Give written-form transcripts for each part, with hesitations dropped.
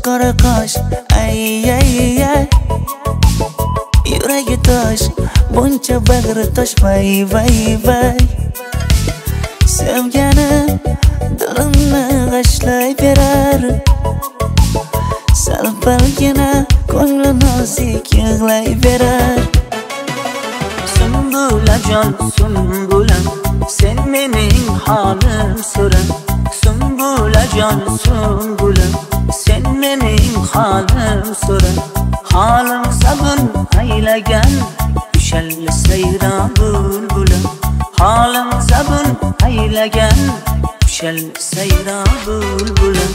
qora qosh, ay ay ay. Yuragi tosh, buncha bag'ri tosh, vay vay vay. Sevganim dilimni g'ashlayverar, sal-palgina ko'ngli nozik yig'layverar. Sumbulajon sumbulam, sen mening holim so'ra. Sumbulajon sumbulam, sen mening holim so'ra. Holim sabun aylagan ushal sayron bulbulam. Holim sabun aylagan ushal sayron bulbulam.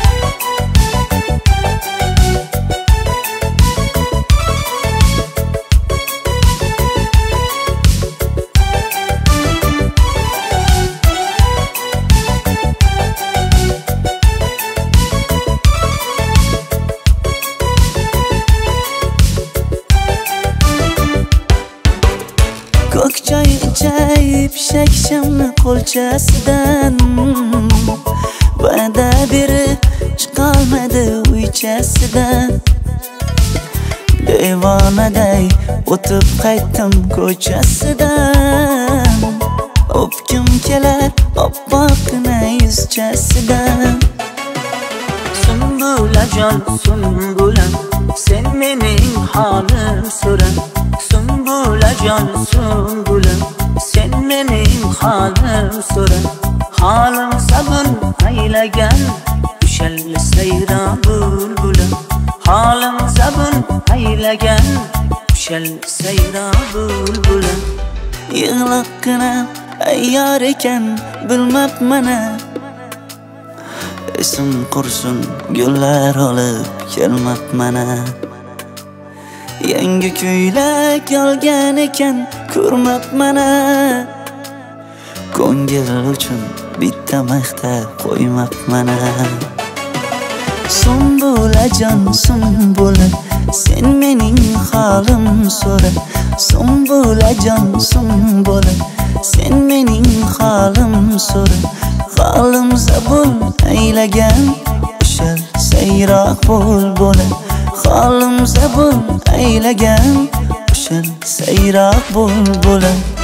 Ko'k choy ichib shakshamni qo'lchasidan, va'da berib chiqolmadi uychasidan. Devonaday o'tib qaytdim ko'chasidan, o'pkim kelar oppoqqina yuzchasidan. Sumbulajon sumbulam, sen mening holim so'ra. Sumbulajon sumbulam, sen mening holim so'ra. Holim sabun aylagan ushal sayron bulbulam. Holim sabun aylagan ushal sayron bulbulam. Yig'loqqina ayyor ekan bilmabman-a, esim qursin gullar olib kelmabman-a. Yangi ko'ylak olgan ekan ko'rmabman-a, ko'ngil uchun bitta maqtab qo'ymabman-a. Sumbulajon sumbula, sen mening holim so'ra. Sumbulajon sumbula, sen mening holim so'ra. Holim zabun aylagan ushal sayroq bulbula. Holim zabun aylagan ushal sayroq bulbula.